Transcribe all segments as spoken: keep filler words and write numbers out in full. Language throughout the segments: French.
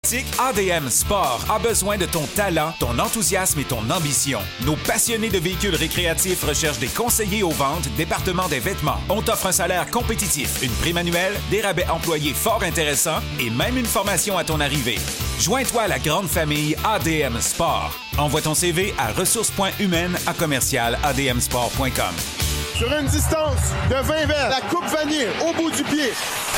pratique, A D M Sport a besoin de ton talent, ton enthousiasme et ton ambition. Nos passionnés de véhicules récréatifs recherchent des conseillers aux ventes, département des vêtements. On t'offre un salaire compétitif, une prime annuelle, des rabais employés fort intéressants et même une formation à ton arrivée. Joins-toi à la grande famille A D M Sport. Envoie ton C V à ressources point humaines à commercial a d m sport point com. Sur une distance de vingt verres, la coupe vanille au bout du pied.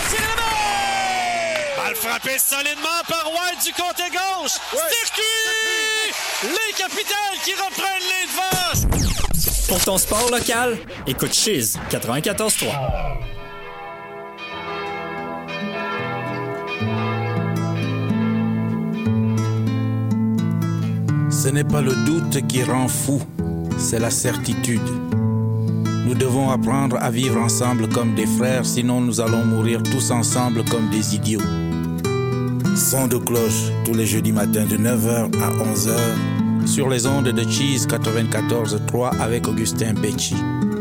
Balle frappée solidement par White du côté gauche. Ouais. Circuit! Les Capitals qui reprennent les devants. Pour ton sport local, écoute Chiz quatre-vingt-quatorze trois. Ce n'est pas le doute qui rend fou, c'est la certitude. Nous devons apprendre à vivre ensemble comme des frères, sinon nous allons mourir tous ensemble comme des idiots. Son de cloche tous les jeudis matins de neuf heures à onze heures sur les ondes de Cheese quatre-vingt-quatorze trois avec Augustin Becci.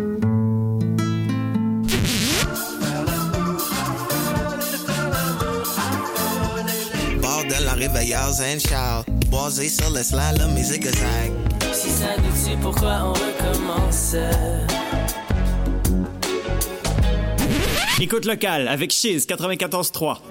Bord de la réveilleuse Saint-Charles, basé sur le slalom et zigzag. Si ça nous tue, pourquoi on recommence? Écoute locale avec Chiz quatre-vingt-quatorze trois.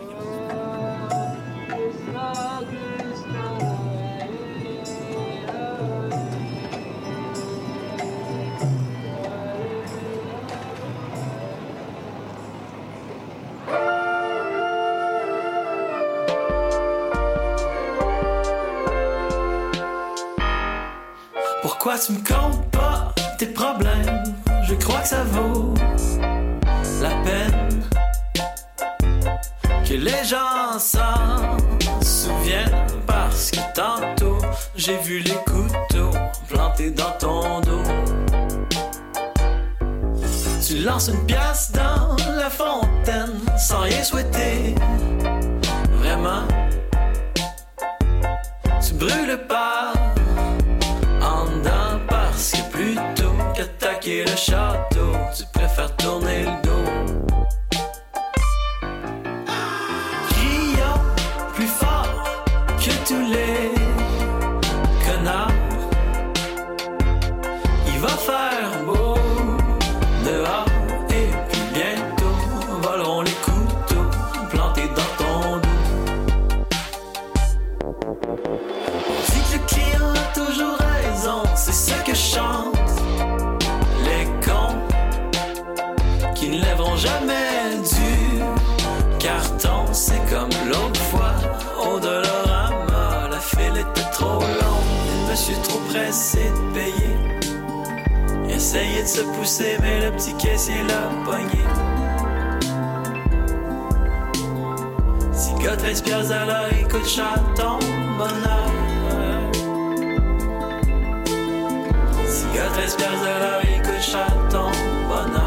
Pourquoi tu me comptes pas tes problèmes? Je crois que ça vaut la peine que les gens s'en souviennent, parce que tantôt j'ai vu les couteaux plantés dans ton dos. Tu lances une pièce dans la fontaine sans rien souhaiter, vraiment. Tu brûles pas en dedans parce que plutôt qu'attaquer le château, tu préfères tourner le dos. Crions plus fort que tous les connards. Il va faire beau dehors et puis bientôt voleront les couteaux plantés dans ton dos. On dit que le client a toujours raison, c'est ce que chantent les cons qui ne lèveront jamais du carton. C'est comme l'autre fois au Dolorama, la file était trop longue, le monsieur trop pressé de payer. Il essayait de se pousser mais le petit caissier l'a pogné. Si gars treize piastres à l'heure, écoute chaton bonheur. Si gars treize piastres à l'heure, écoute chaton bonheur.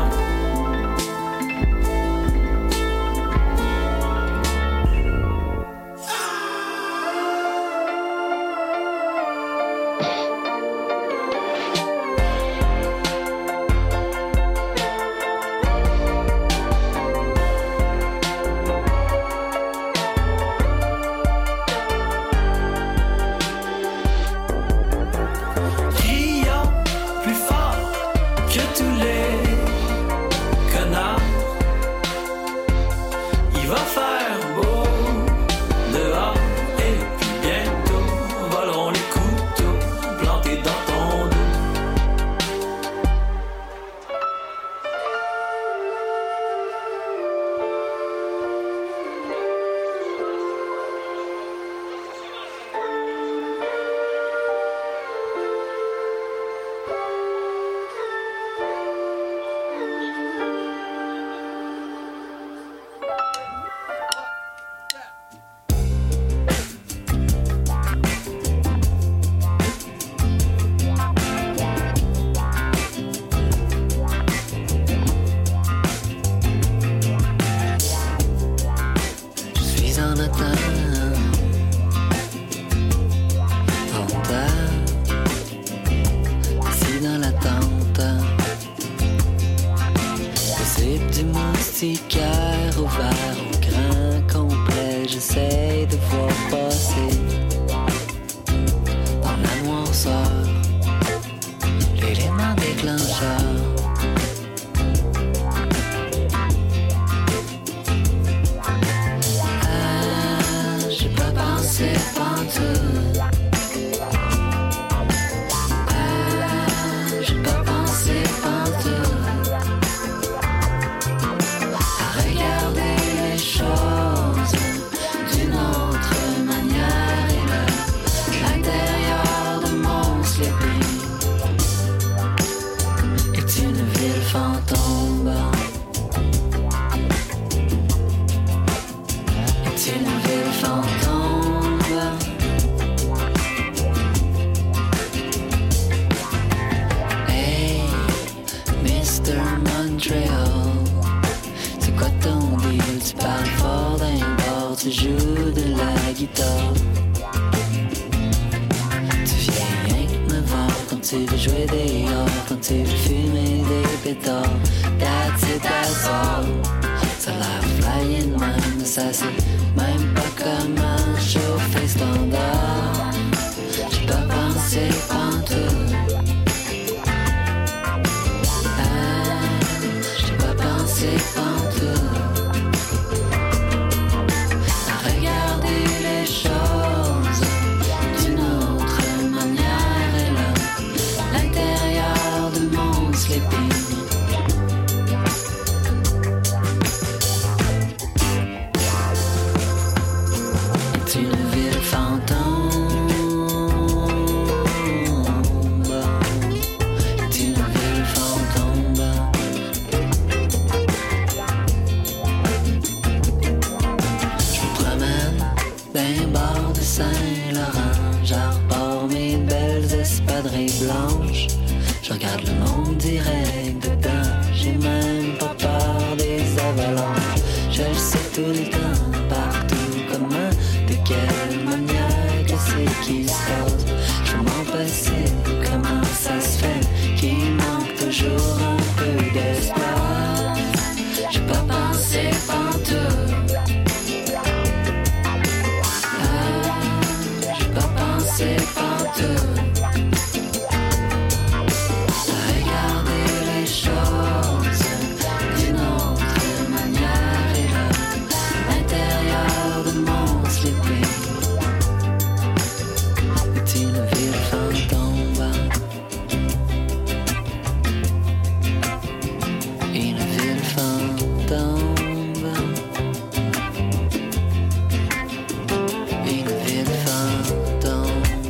Crions plus fort que tous les guitare. Tu viens rien que me voir quand tu veux jouer dehors, quand tu veux fumer des pétards. That's it, that's all. Ça a l'air flying man, mais ça c'est même pas comment chauffer standard. J'ai pas pensé pantoute. Ah, j'ai pas pensé pantoute. À regarder les choses d'une autre manière. Et là, l'intérieur de mon sleeping. Est une ville fantôme. Est une ville fantôme. Je me promène d'un bord de Saint-Laurent. J'arbore mes belles espadrilles blanches. Je regarde le monde direct dedans. J'ai même pas peur des avalanches. Je le sais tout le temps, partout. Comment, de quelle manière, qu'est-ce qui se passe? Je m'en passer, comment ça se fait qu'il manque toujours un peu d'espace? J'ai pas pensé pantoute. Ah, j'ai pas pensé pantoute. Regarder les choses d'une autre manière. Et là, l'intérieur de mon sleeping est une ville fantôme. Une ville fantôme. Une ville fantôme.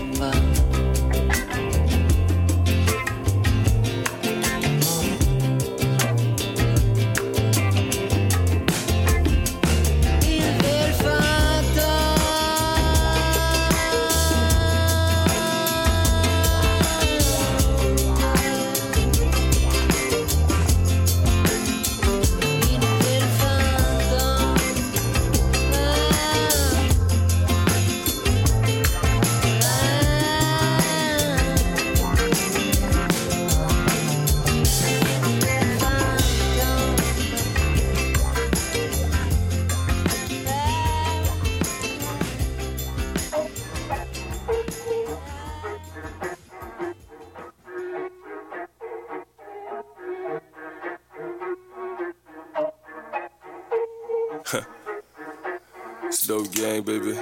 It's Dope Gang, baby.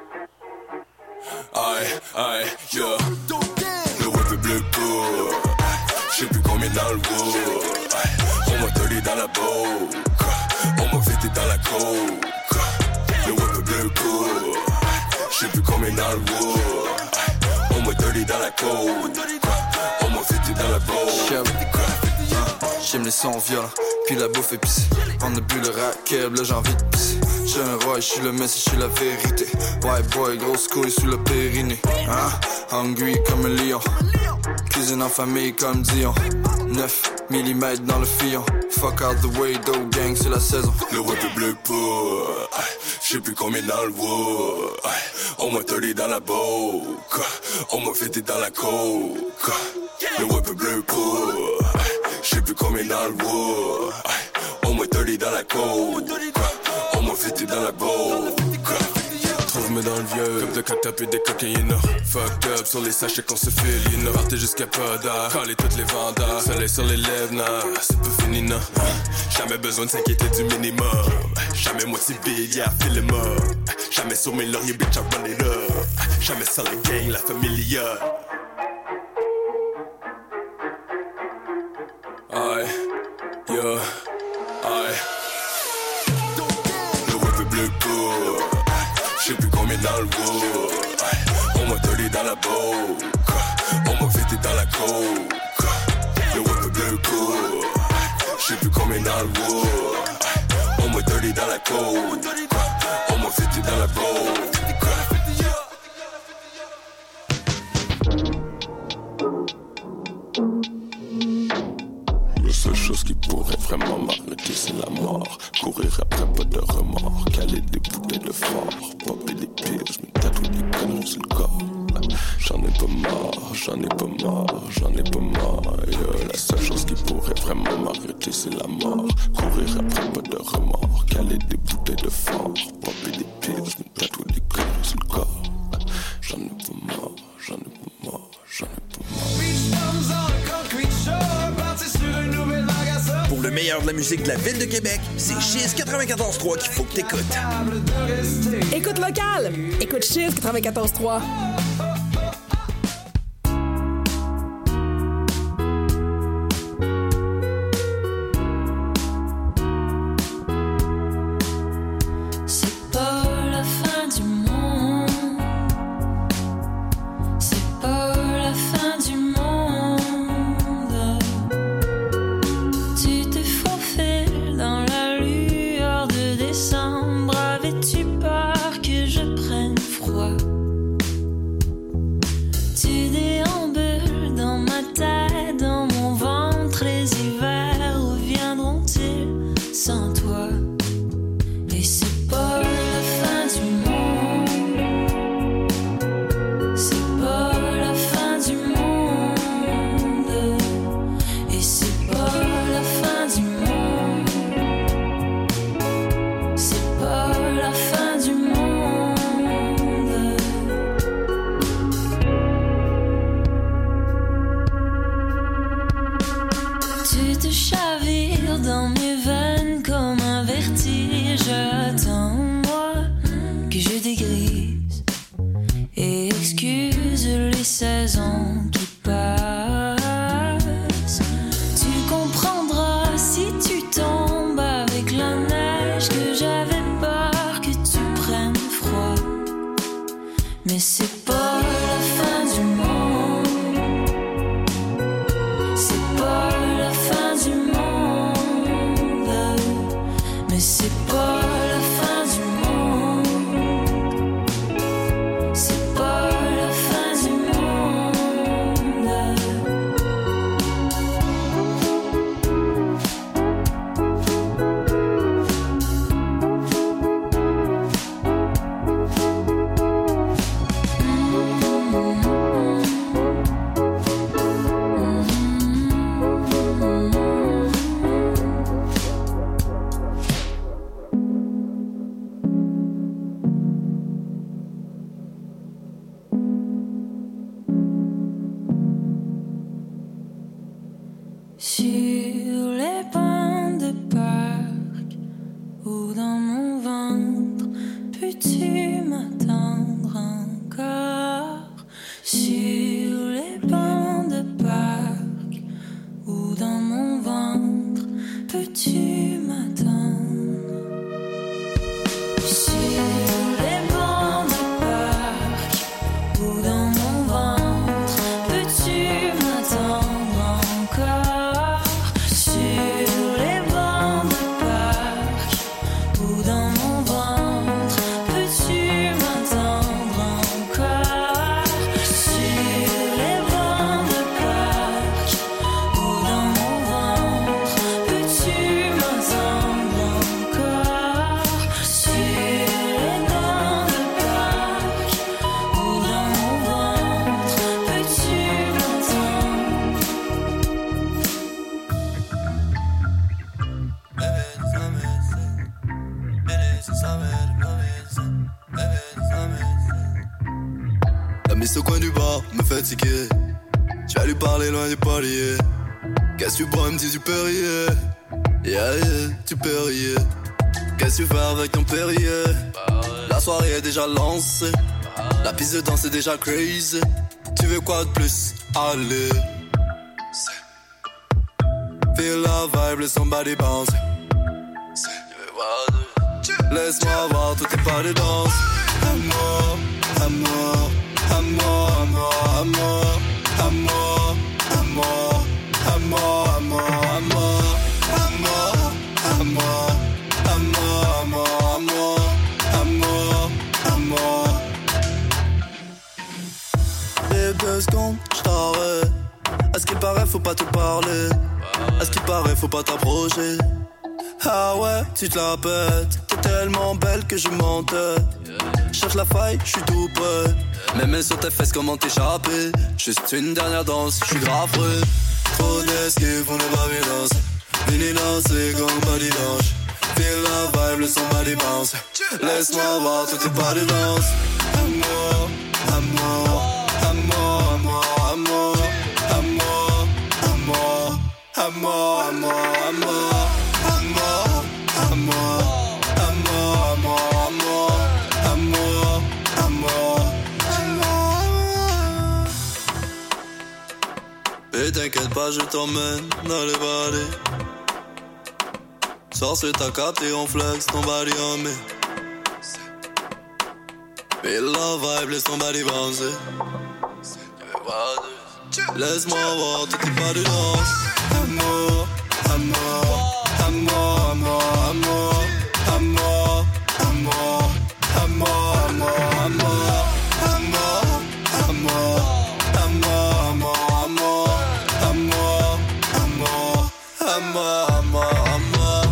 Aïe, aïe, yo. Le whip est bleu pour. J'sais plus combien dans le wood. On m'a tolé dans la boque. On m'a fêté dans la coke. Le whip est bleu pour. J'sais plus combien dans le wood. On m'a tolé dans la coke. On m'a fêté dans la boque. J'aime les sons violents, puis la bouffe épicée. On a bu le racket, là j'ai envie de pisser. J'suis un roi, j'suis le messie, j'suis la vérité. White boy, grosse couille sous le périnée. Hein? Hungry comme un lion. Cuisine en famille comme Dion. neuf millimètres dans le fillon. Fuck out the way, Dope Gang, c'est la saison. Le whip est bleu pour. J'sais plus combien dans le wood. On m'a tolé dans la boque. On m'a fêté dans la coke. Le whip est bleu pour. J'sais plus combien dans le wood. On m'a tolé dans la coke. On m'a fêté dans la boque. Trouve-moi dans le vieux, comme de cocktail et des cocaïnes. Fucked up sur les sachets qu'on se file. Il ne partait jusqu'à pas d'art. Caler toutes les vendeurs. Soleil sur les lèvres, non, c'est pas fini, non. Jamais besoin de s'inquiéter du minimum. Jamais motivé, y'a feel le mort. Jamais sur mes lauriers, bitch, I run it up. Jamais sans la gang, la familia. Aïe, yo, aïe. Le whip est bleu pour. J'sais plus combien dans le wood. On m'a tolé dans la boque. On m'a fêté dans la coke. Le whip est bleu pour. J'sais plus combien dans le wood. On m'a tolé dans la coke. On m'a fêté dans la boque. La seule chose qui pourrait vraiment m'arrêter, c'est la mort. Courir après pas de remords, caler des bouteilles de fort, popper des pieds, je me tatoue des canons sur le corps. J'en ai pas marre, j'en ai pas marre, j'en ai pas marre. Yeah, la seule chose qui pourrait vraiment m'arrêter, c'est la mort. Courir après pas de remords, caler des bouteilles de fort, popper des pieds, je me tatoue des canons sur le corps. J'en ai pas marre, j'en ai pas marre, j'en ai pas marre. Pour le meilleur de la musique de la ville de Québec, c'est Chiz quatre-vingt-quatorze trois qu'il faut que t'écoutes. Écoute local! Écoute Chiz quatre-vingt-quatorze trois. Au coin du bar, me fatiguer. Tu vas lui parler loin du palier. Qu'est-ce que tu bois, me dit du Perrier. Yeah, yeah, du Perrier. Qu'est-ce que tu fais avec ton Perrier? La soirée est déjà lancée. La piste de danse est déjà crazy. Tu veux quoi de plus? Allez. Feel la vibe, laisse somebody bounce. Laisse-moi voir tous tes pas de danse. Amour, amour. Amor, amor, amor, amor, amor, amor, amor, amor, amor, amor, amor, amor, amor, amor. Les deux secondes, j't'arrête. À ce qu'il paraît, faut pas te parler. À ce qui paraît, faut pas t'approcher. Ah ouais, tu te la pètes. T'es tellement belle que je m'entête. Cherche la faille, je suis tout prêt. Même sur tes fesses, comment t'échapper? Juste une dernière danse, je suis grave prêt. Trop d'esquives, on est pas bien danser. Vini danser comme pas dimanche. Feel la vibe, le son body bounce. Laisse-moi voir toutes tes pas de danse. Amour, amour, amour, amour, amour, amour, amour, amour, amour, amour. Amour, amour, amour, amour, amour, amour, amour. Et t'inquiète pas, je t'emmène dans les vallées. Sors sur ta carte et on flex ton body en me. Feel la vibe, laisse ton body bouncer. Laisse-moi voir tout tes pas de danse. Amour, amour. Amour, amour, amour, amour, amour, amour, amour, amour, amour, amour, amour, amour, amour, amour, amour, amour, amour.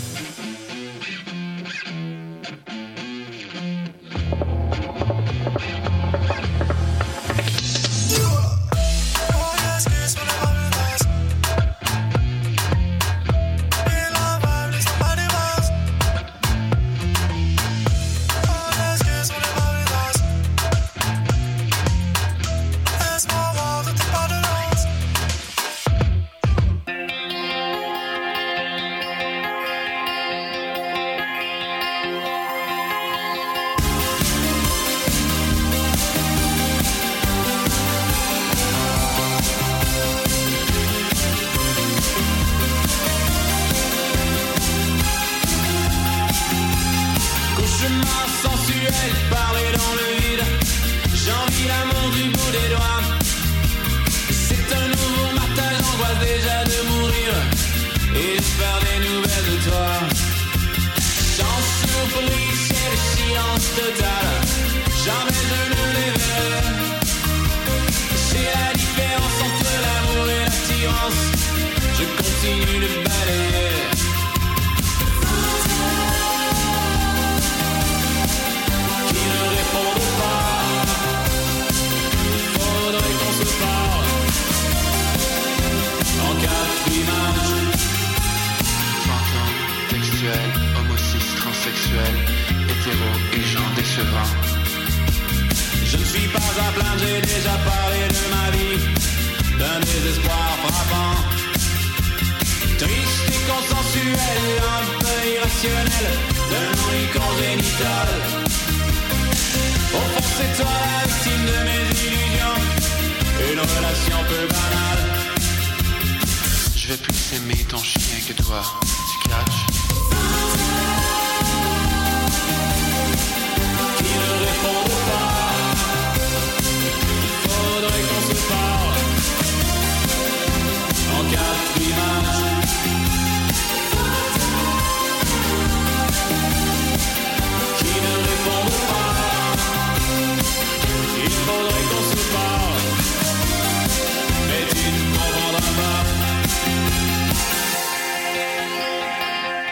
Parler dans le vide, j'envie l'amour du bout des doigts. C'est un nouveau matin, j'angoisse déjà de mourir. Et j'espère des nouvelles de toi. J'en surprise, c'est le silence total. Jamais je ne les verrai. C'est la différence entre l'amour et l'attirance. Je continue de balayer. Homo cis, transsexuel, hétéro et gens décevants. Je ne suis pas à plaindre, j'ai déjà parlé de ma vie, d'un désespoir frappant. Triste et consensuel, un peu irrationnel, d'un ennui congénital. Au fond c'est toi la victime de mes illusions, une relation peu banale. Je vais plus aimer ton chien que toi, tu catches? Qui ne répond pas, il faudrait qu'on se parle en quatre images. Qui ne répond pas, il faudrait qu'on se parle, mais tu ne comprendras pas.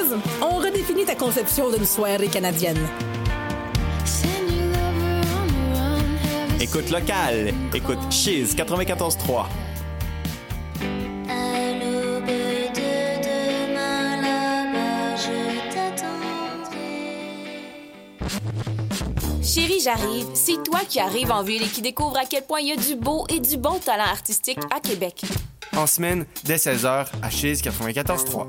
Chiz, on redéfinit ta conception d'une soirée canadienne. Écoute locale, écoute Chiz quatre-vingt-quatorze trois. Chérie, j'arrive. C'est toi qui arrives en ville et qui découvre à quel point il y a du beau et du bon talent artistique à Québec. En semaine, dès seize heures, à Chiz quatre-vingt-quatorze trois.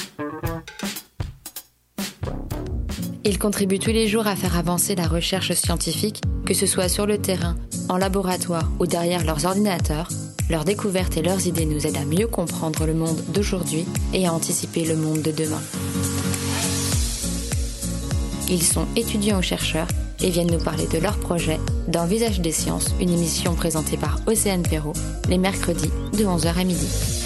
Ils contribuent tous les jours à faire avancer la recherche scientifique, que ce soit sur le terrain, en laboratoire ou derrière leurs ordinateurs. Leurs découvertes et leurs idées nous aident à mieux comprendre le monde d'aujourd'hui et à anticiper le monde de demain. Ils sont étudiants ou chercheurs et viennent nous parler de leurs projets dans Visage des sciences, une émission présentée par Océane Perrault, les mercredis de onze heures à midi.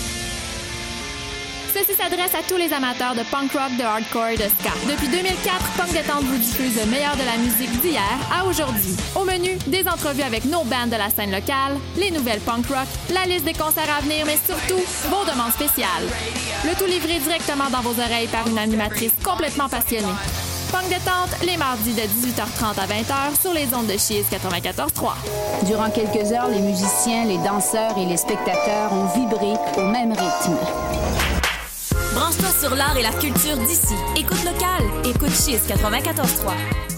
Ceci s'adresse à tous les amateurs de punk rock, de hardcore et de ska. Depuis deux mille quatre, Punk Détente vous diffuse le meilleur de la musique d'hier à aujourd'hui. Au menu, des entrevues avec nos bands de la scène locale, les nouvelles punk rock, la liste des concerts à venir, mais surtout, vos demandes spéciales. Le tout livré directement dans vos oreilles par une animatrice complètement passionnée. Punk Détente, les mardis de dix-huit heures trente à vingt heures sur les ondes de Chiz quatre-vingt-quatorze trois. Durant quelques heures, les musiciens, les danseurs et les spectateurs ont vibré au même rythme. Branche-toi sur l'art et la culture d'ici. Écoute local. Écoute Chiz quatre-vingt-quatorze trois.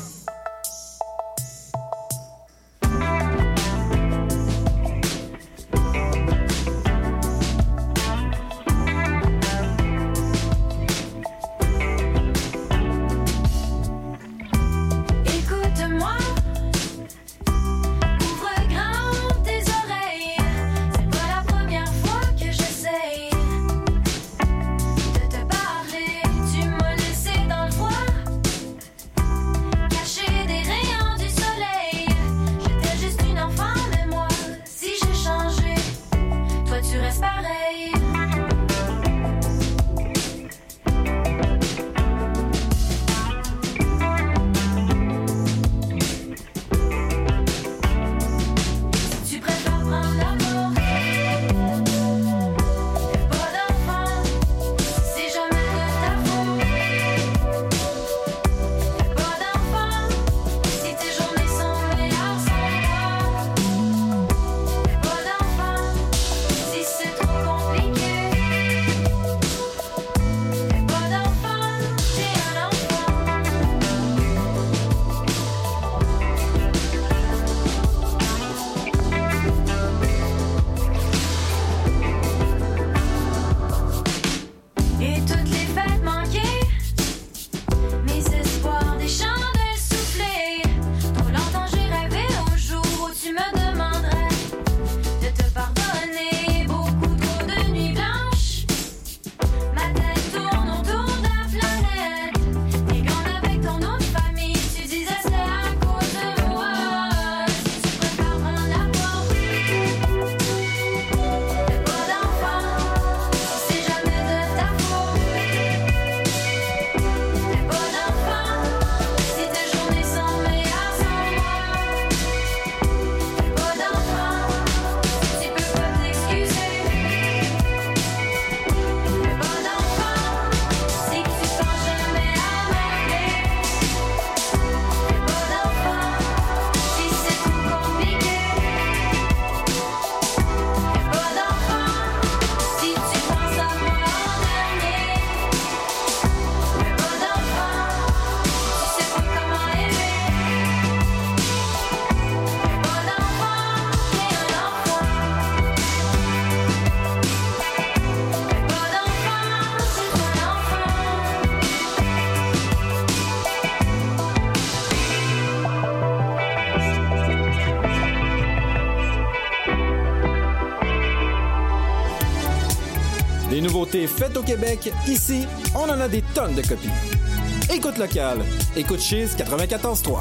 Des nouveautés faites au Québec, ici, on en a des tonnes de copies. Écoute local, écoute Chiz quatre-vingt-quatorze trois.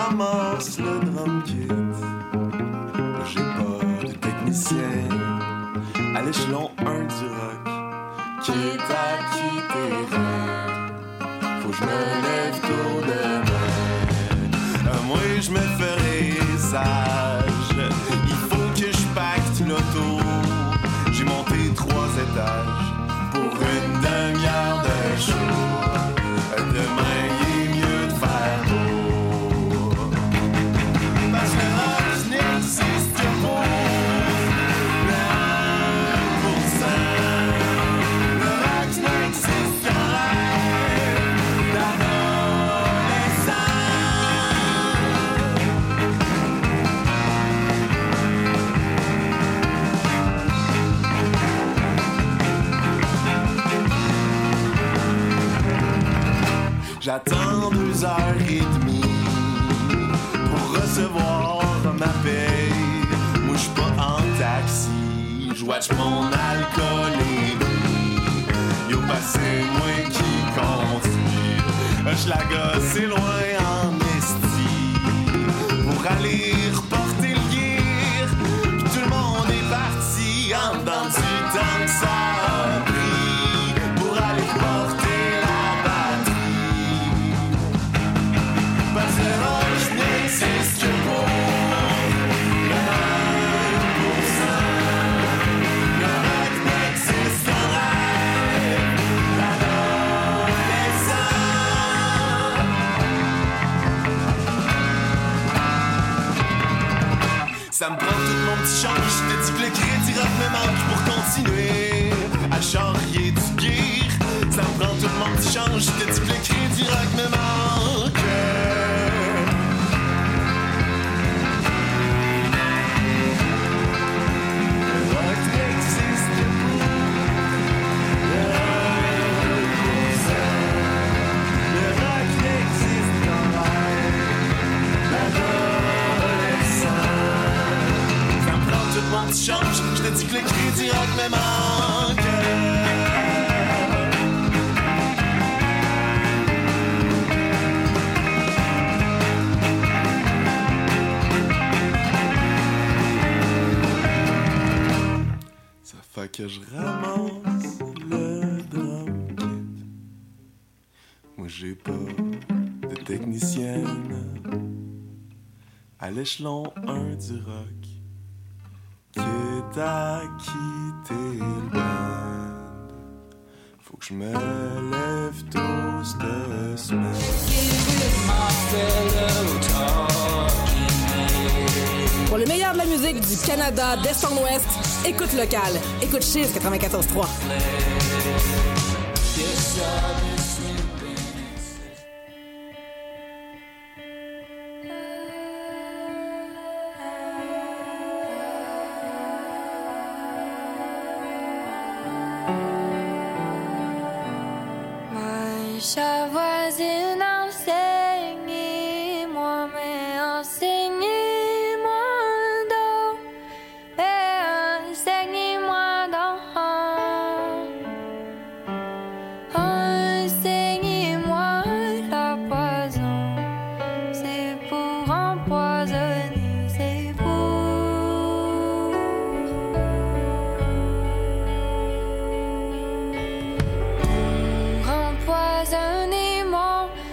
ramasse le drum kit. J'ai pas de technicien à l'échelon un du rock. Quitte à quitter, faut que je me lève tôt demain. Euh, moi je me ferai sage, il faut que je pacte l'auto. J'ai monté trois étages pour une demi-heure de show. Demain il est mieux de faire beau, parce que le rock n'existe pas. J'attends deux heures et demie pour recevoir ma paye. Moi j'suis pas en taxi, j'watch mon alcoolémie. Yo passé moi qui conduis, j'la gosse c'est loin en esti pour aller reporter le gear. Pis tout le monde est parti en dedans du temps que ça a pris pour aller reporter. Parce que le rock n'existe que pour le un pour cent. Le rock n'existe qu'en rêve, l'adolescent. Ça me prend tout mon petit change. Je te dis que le crédit rock me manque pour continuer à charrier du gear. Ça me prend tout mon petit change. Je te dis que le crédit rock me manque. Change, je te dis que le crédit rock me manque. Ça fait que je ramasse le drum kit. Moi j'ai pas de technicienne à l'échelon un du rock. Quitte à quitter le band, faut que je me lève tôt cette semaine. Pour le meilleur de la musique du Canada, d'Est en Ouest, écoute local. Écoute Chiz quatre-vingt-quatorze trois. Cha voisine, enseignez-moi, mais enseignez-moi d'eau, et enseignez-moi d'en. Enseignez-moi la poison, c'est pour empoisonner, c'est pour. Pour empoisonner mon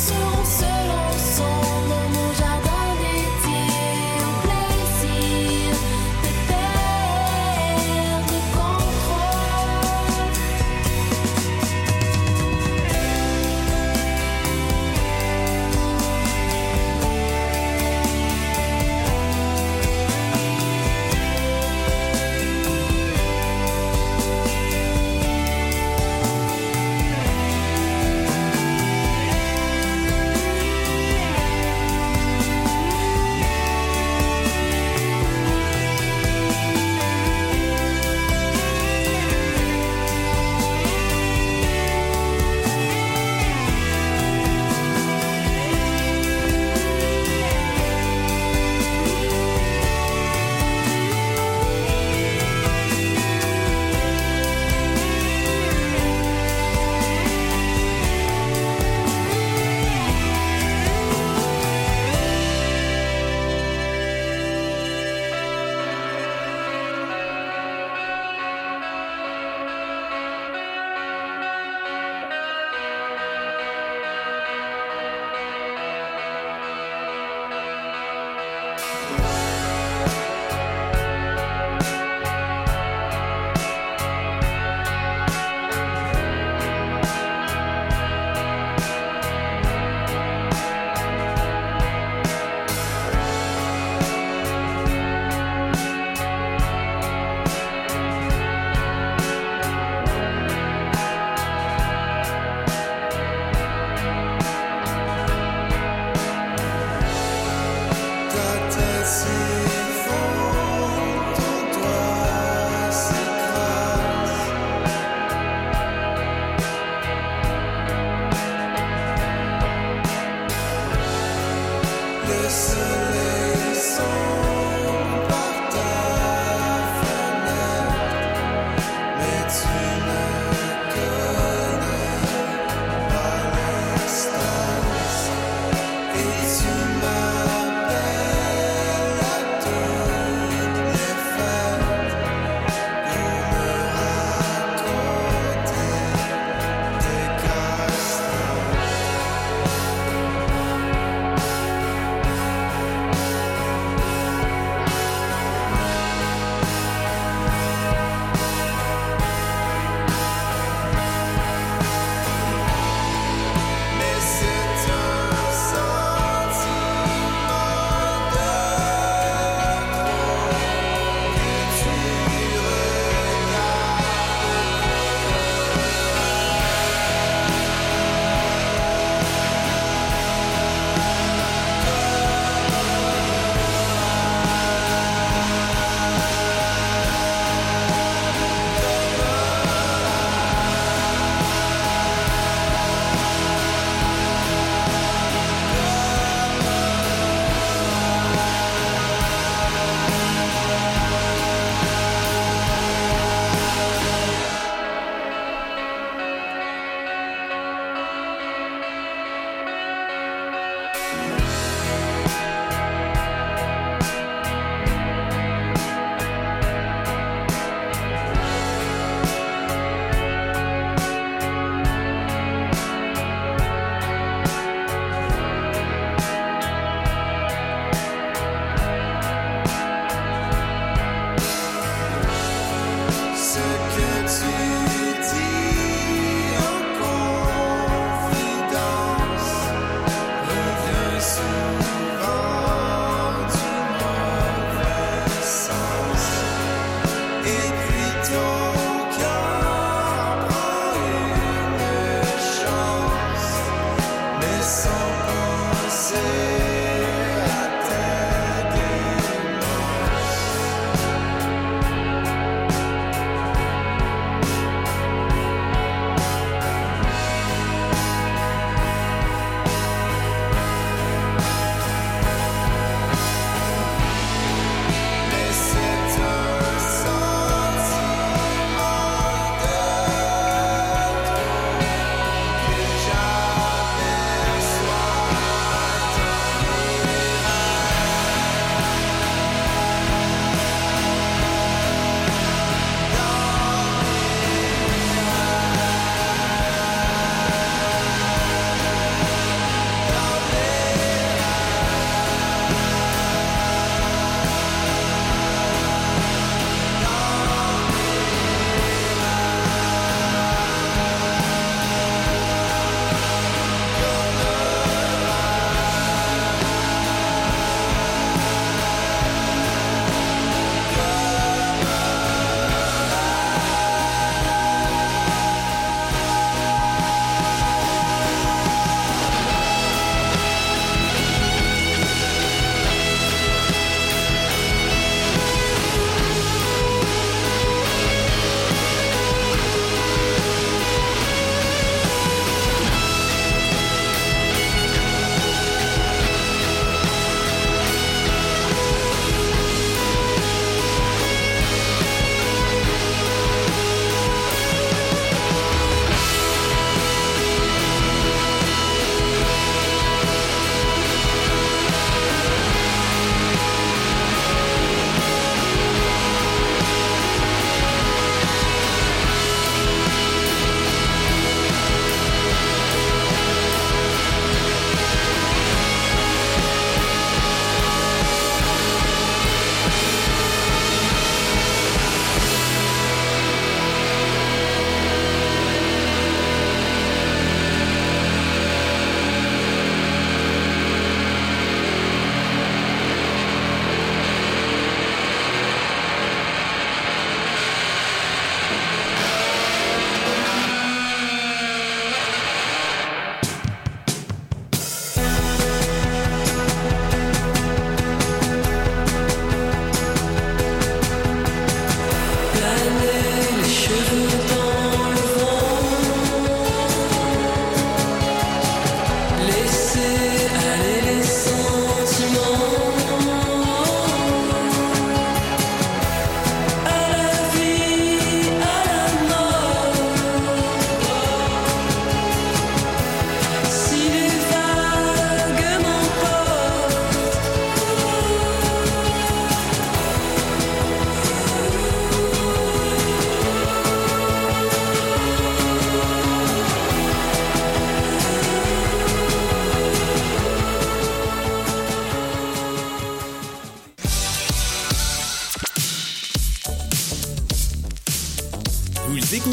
serons seuls ensemble dans mon jardin d'été, au plaisir de perdre le contrôle.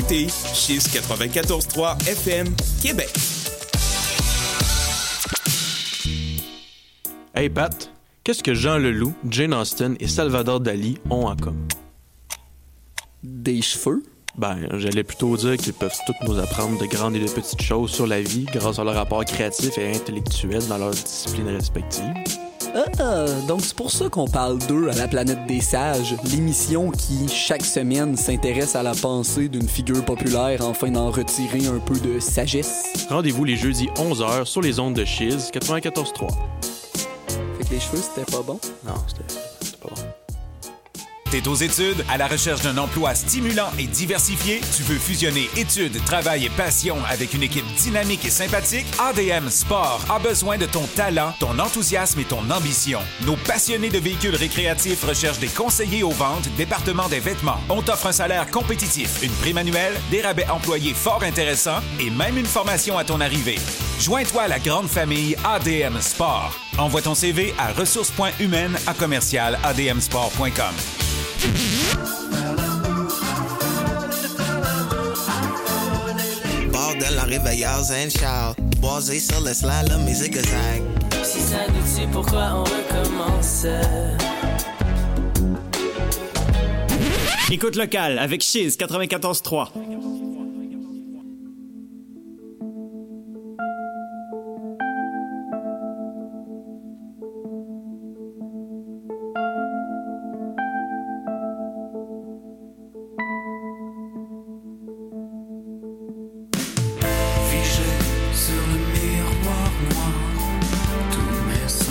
écoutez Chiz quatre-vingt-quatorze trois F M, Québec. Hey Pat, qu'est-ce que Jean Leloup, Jane Austen et Salvador Dali ont en commun? Des cheveux? Ben, j'allais plutôt dire qu'ils peuvent tous nous apprendre de grandes et de petites choses sur la vie grâce à leur rapport créatif et intellectuel dans leurs disciplines respectives. Ah, donc c'est pour ça qu'on parle d'eux à la planète des sages, l'émission qui, chaque semaine, s'intéresse à la pensée d'une figure populaire afin d'en retirer un peu de sagesse. Rendez-vous les jeudis onze heures sur les ondes de Chiz quatre-vingt-quatorze trois. Fait que les cheveux, c'était pas bon? Non, c'était, c'était pas bon. T'es aux études, à la recherche d'un emploi stimulant et diversifié? Tu veux fusionner études, travail et passion avec une équipe dynamique et sympathique? A D M Sport a besoin de ton talent, ton enthousiasme et ton ambition. Nos passionnés de véhicules récréatifs recherchent des conseillers aux ventes, département des vêtements. On t'offre un salaire compétitif, une prime annuelle, des rabais employés fort intéressants et même une formation à ton arrivée. Joins-toi à la grande famille A D M Sport. Envoie ton C V à ressources.humaines à commercial a d m sport point com. Bord de la réveilleuse and Charles, boisé sur le slalom et zigzag. Si ça nous tue, pourquoi on recommence? Écoute locale avec Chiz quatre-vingt-quatorze trois.